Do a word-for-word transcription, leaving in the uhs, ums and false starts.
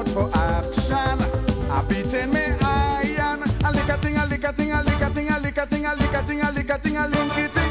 out for action. A beating me iron. A lick a ting, a lick a ting, a lick a ting, a lick a ting, a lick a ting, a lick a ting, a link it.